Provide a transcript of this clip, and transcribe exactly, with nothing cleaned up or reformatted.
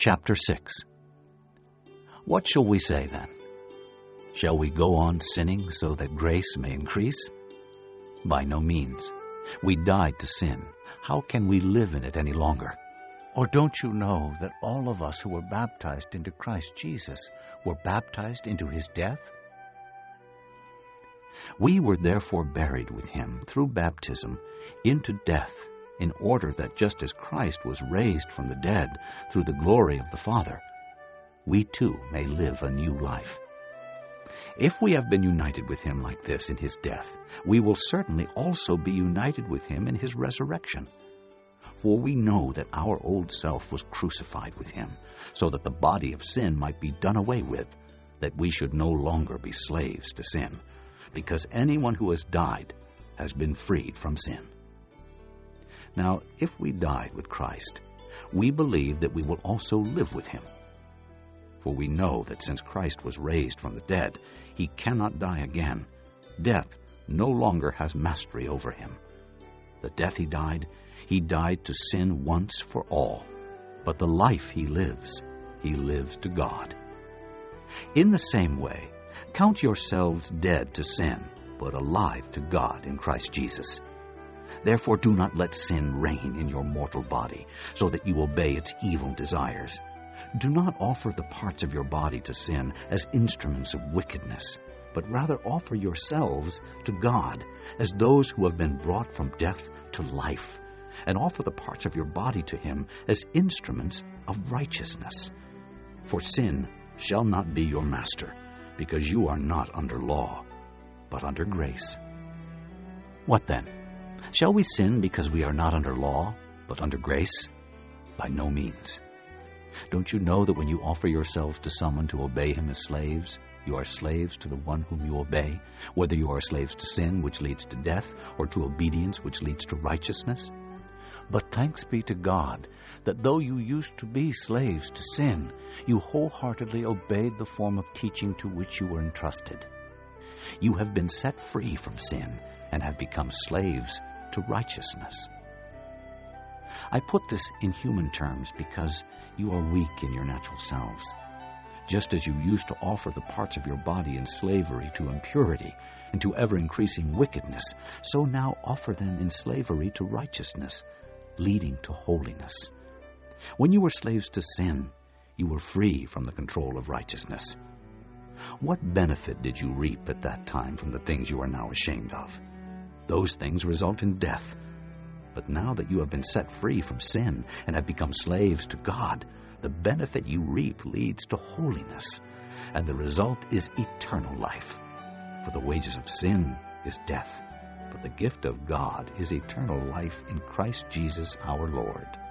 Chapter six. What shall we say then? Shall we go on sinning so that grace may increase? By no means. We died to sin. How can we live in it any longer? Or don't you know that all of us who were baptized into Christ Jesus were baptized into his death? We were therefore buried with him through baptism into death, in order that just as Christ was raised from the dead through the glory of the Father, we too may live a new life. If we have been united with him like this in his death, we will certainly also be united with him in his resurrection. For we know that our old self was crucified with him, so that the body of sin might be done away with, that we should no longer be slaves to sin, because anyone who has died has been freed from sin. Now, if we died with Christ, we believe that we will also live with him. For we know that since Christ was raised from the dead, he cannot die again. Death no longer has mastery over him. The death he died, he died to sin once for all. But the life he lives, he lives to God. In the same way, count yourselves dead to sin, but alive to God in Christ Jesus. Therefore do not let sin reign in your mortal body, so that you obey its evil desires. Do not offer the parts of your body to sin as instruments of wickedness, but rather offer yourselves to God as those who have been brought from death to life, and offer the parts of your body to him as instruments of righteousness. For sin shall not be your master, because you are not under law, but under grace. What then? Shall we sin because we are not under law, but under grace? By no means. Don't you know that when you offer yourselves to someone to obey him as slaves, you are slaves to the one whom you obey, whether you are slaves to sin, which leads to death, or to obedience, which leads to righteousness? But thanks be to God, that though you used to be slaves to sin, you wholeheartedly obeyed the form of teaching to which you were entrusted. You have been set free from sin, and have become slaves to righteousness. I put this in human terms because you are weak in your natural selves. Just as you used to offer the parts of your body in slavery to impurity and to ever-increasing wickedness, so now offer them in slavery to righteousness, leading to holiness. When you were slaves to sin, you were free from the control of righteousness. What benefit did you reap at that time from the things you are now ashamed of? Those things result in death. But now that you have been set free from sin and have become slaves to God, the benefit you reap leads to holiness, and the result is eternal life. For the wages of sin is death, but the gift of God is eternal life in Christ Jesus our Lord.